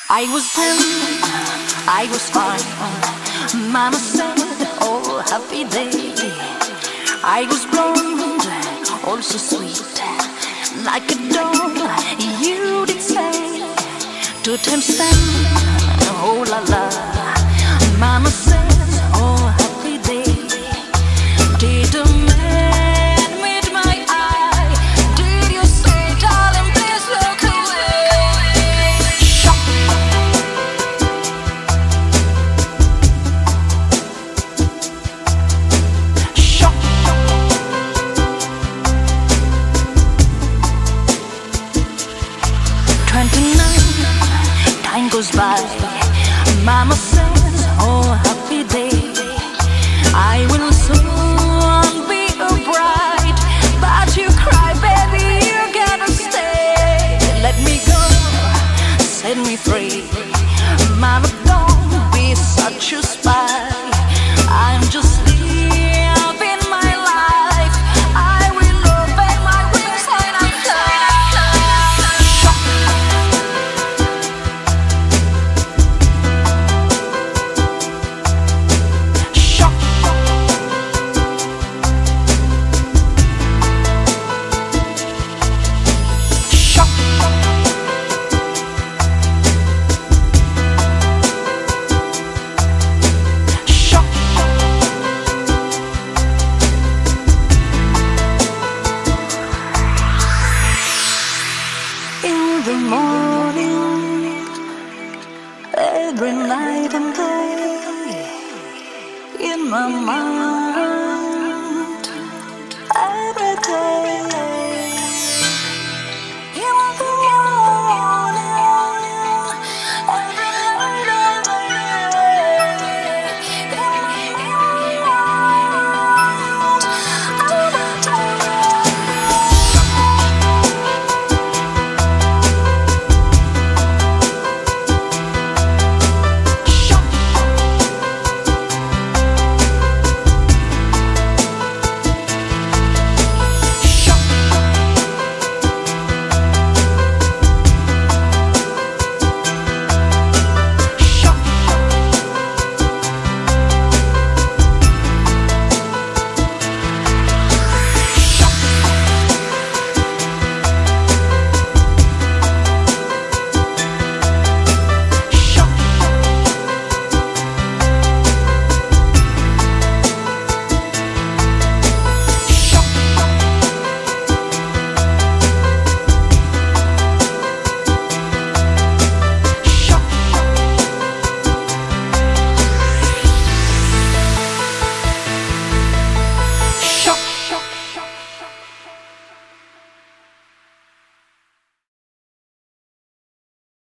I was 10, I was fine. Mama said, oh, happy day. I was blonde, also sweet, like a doll, you did say. 2 times 10, oh la la. Mama says, oh, happy day. Did a man meet my eye? Did you say, darling, please look away? Shock. Shock. 29, time goes by. Mama says, oh, happy day. I will soon be a bride, but you cry, baby, you gotta stay. Let me go, set me free. Mama, don't be such a spy. I'm just living my life. I will obey my wings when I fly. Shock. Shock. Shock. Shock. In the morning, every night and day, in my mind.